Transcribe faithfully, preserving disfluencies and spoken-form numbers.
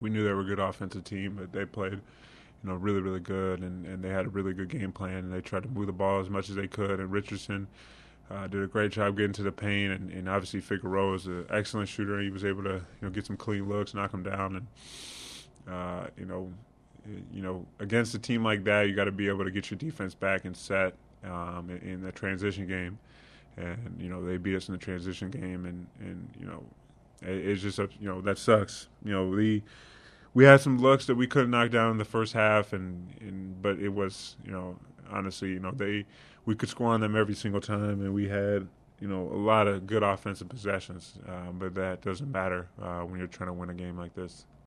We knew they were a good offensive team, but they played, you know, really, really good, and, and they had a really good game plan, and they tried to move the ball as much as they could. And Richardson uh, did a great job getting to the paint, and, and obviously Figueroa is an excellent shooter. He was able to, you know, get some clean looks, knock them down, and uh, you know, you know, against a team like that, you got to be able to get your defense back and set um, in, in the transition game. And you know, they beat us in the transition game, and and you know, it, it's just a, you know, that sucks. You know, we we had some looks that we couldn't knock down in the first half, and, and but it was, you know, honestly, you know, they we could score on them every single time, and we had, you know, a lot of good offensive possessions. Um, but that doesn't matter uh, when you're trying to win a game like this.